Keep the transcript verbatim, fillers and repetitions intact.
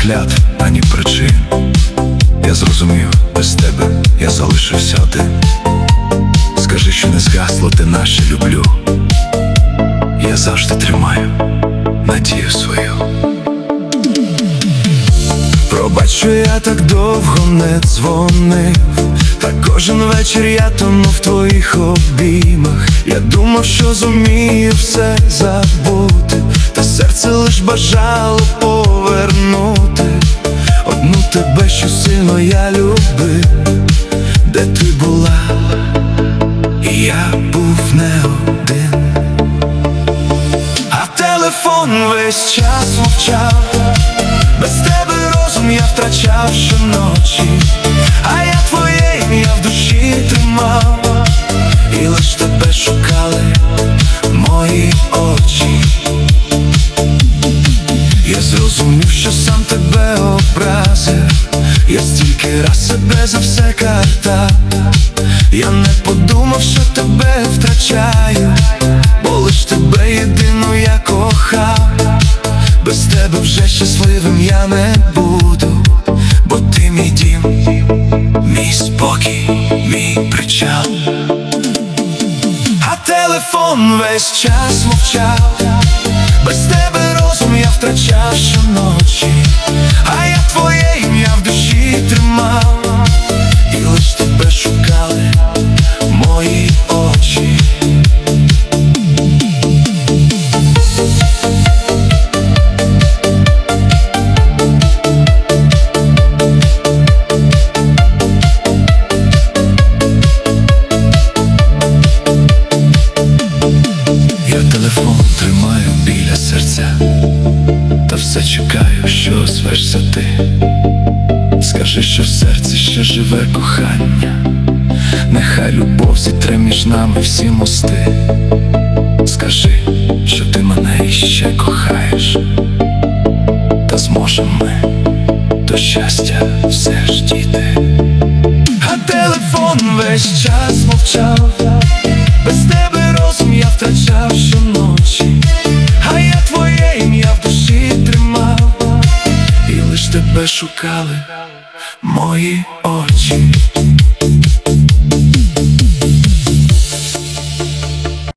клятв, ані причин. Я зрозумів, без тебе я залишився один. Скажи, що не згасло те наше люблю. Я завжди тримаю надію свою. Пробач, що я так довго не дзвонив, та кожен вечір я тонув в твоїх обіймах. Я думав, що зумію все забути, та серце лиш бажало повернути одну тебе, що сильно я любив. Де ти була, і я був не один, а телефон весь час мовчав. Без тебе розум я втрачав щоночі, а я твоє ім'я в душі тримав, і лиш тебе шукали мої очі. Я зрозумів, що сам тебе образив, я стільки раз себе за все картав. Я не подумав, що тебе втрачаю, бо лиш тебе єдину я кохав. Без тебе вже щасливим я не буду, бо ти мій дім, мій спокій, мій причал. А телефон весь час мовчав. Без тебе розум я втрачав щоночі, а я твоє ім'я в душі тримав, і лиш тебе шукали мої очі. Телефон тримаю біля серця, та все чекаю, що звешся ти. Скажи, що в серці ще живе кохання, нехай любов зітре між нами всі мости. Скажи, що ти мене іще кохаєш, та зможемо ми до щастя все ж дійти. А телефон весь час мовчав. Без тебе розум я втрачав щоночі, а я твоє ім'я в душі тримав, і лиш тебе шукали мої очі.